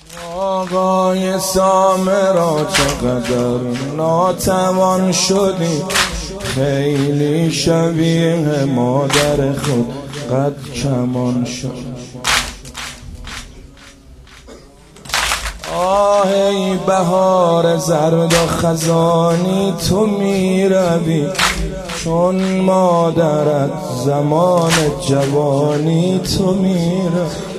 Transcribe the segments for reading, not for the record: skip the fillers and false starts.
آقای سامرا چقدر ناتوان شدی، خیلی شبیه مادر خود قد کمان شد. آه ای بهار زرد و خزانی، تو میروی چون مادرت زمان جوانی تو میروی.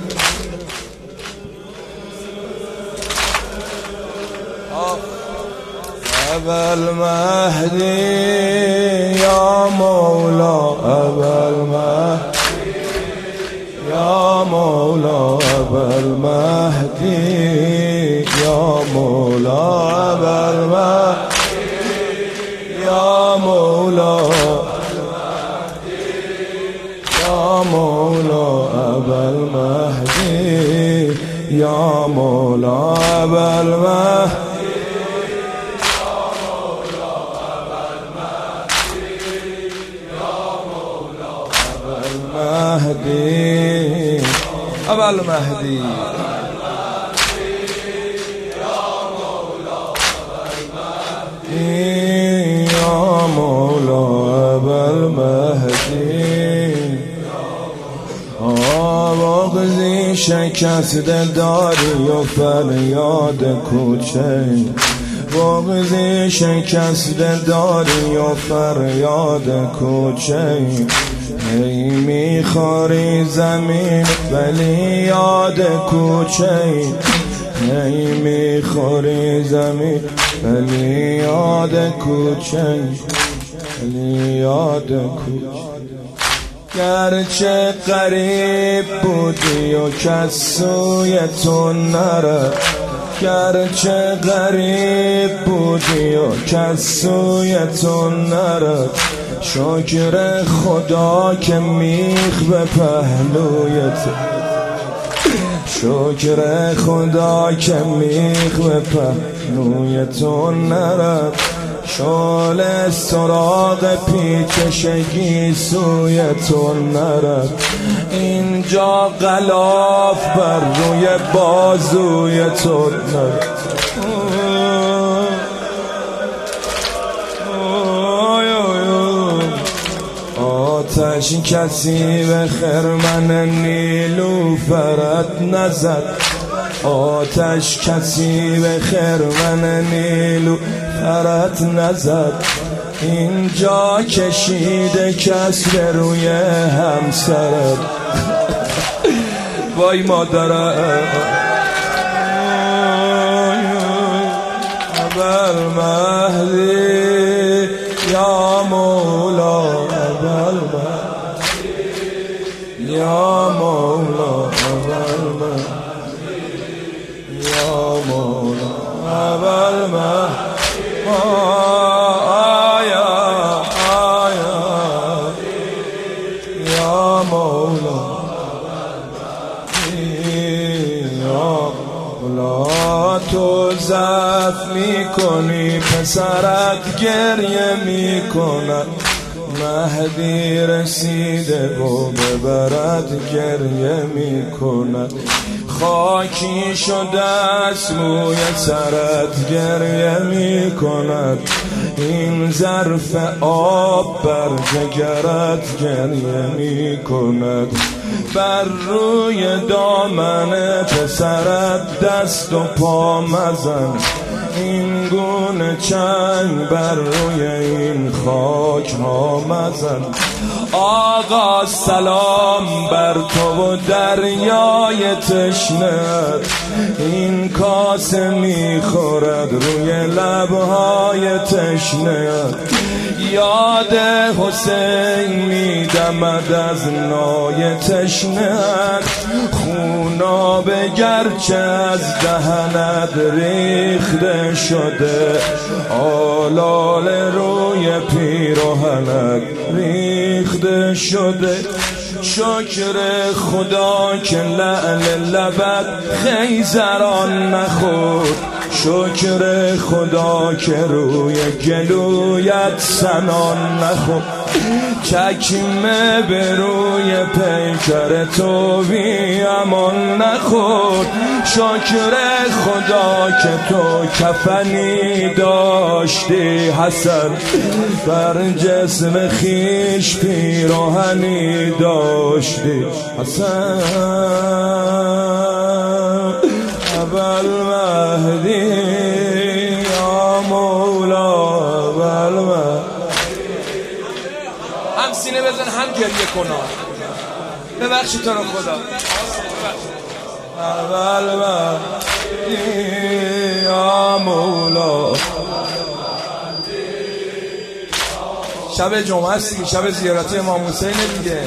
ابا المهدی یا مولا، ابا المهدی یا مولا، ابا المهدی یا مولا، ابا المهدی یا مولا، یا مولا، ابا المهدی یا مولا، ابا المهدی المهدي أبا المهدي يا مولا أبا المهدي. بغضی شکسته داری و فریاد کوچه، بغضی شکسته داری و فریاد کوچه، ای میخوری زمین ولی یاد کوچه، ای میخوری زمین ولی یاد کوچه، ولی یاد کوچه. گرچه قریب بودی و کس سوی تو نرفت، گرچه غریب بودی و کس سوی تو نرفت، شکر خدا که میخ به پهلویت، شکر خدا که میخ به پهلوی تو نرفت، شعله سراغ پیچشگی سوی تو نرفت، اینجا غلاف بر روی بازوی تو نرفت. آتش کسی به خرمن نیلوفرت نزد، آتش کسی به خرمن نیلوفرت نزد، اینجا کشیده کس به روی همسرت. وای مادرم ابا المهدی یا مولا، ابا المهدی یا مولا، ابا المهدی یا مولا، ابا المهدی یا مولا، یا مولا. تو ضعف میکنی پسرت گریه میکند، مهدی رسیده و ببرد گریه میکند، خاکی شده از موی سرت گریه میکند، این ظرف آب بر جگرت گریه میکند، بر روی دامن پسرت دست و پا مزن، این گونه چنگ بر روی این خاک ها مزن. آقا سلام بر تو و دریای تشنه‌ات، این کاسه میخورد روی لبهای تشنه‌ات، یاد حسین میدمد از نای تشنه‌ات، خونابه گرچه از دهنت ریخته شده، آلال روی پیراهنت ریخته شده، شکر خدا که لعل لبت خیزران نخورد، شکر خدا که روی گلویت سنان نخورد، چکمه به روی پیکر تو بی امان نخورد، شکر خدا که تو کفنی داشتی حسن، بر جسم خیش پیراهنی داشتی حسن. ابوالمهدی یا مولا ابوالمهدی. هم سینه بزن هم گریه کنا. ببخشید تو رو خدا. ابوالمهدی یا مولا. شب جمعه است، شب زیارت امام حسین دیگه.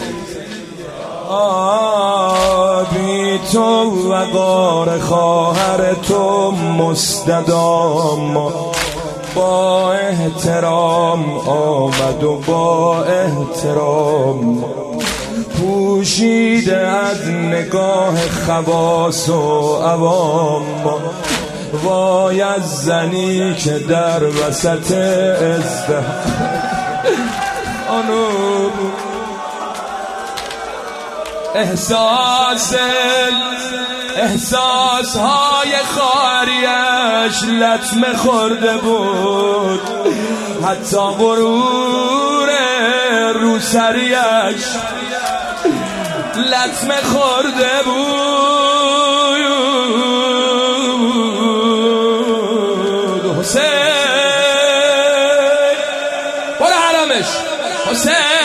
بی تو وقار خواهر تو مستدام، با احترام آمد و با احترام پوشیده از نگاه خواص و عوام. وای از زنی که در وسط احساس های خاریش لطمه خورده بود، حتی غرور روسریش لطمه خورده بود. حسین برو حرمش، حسین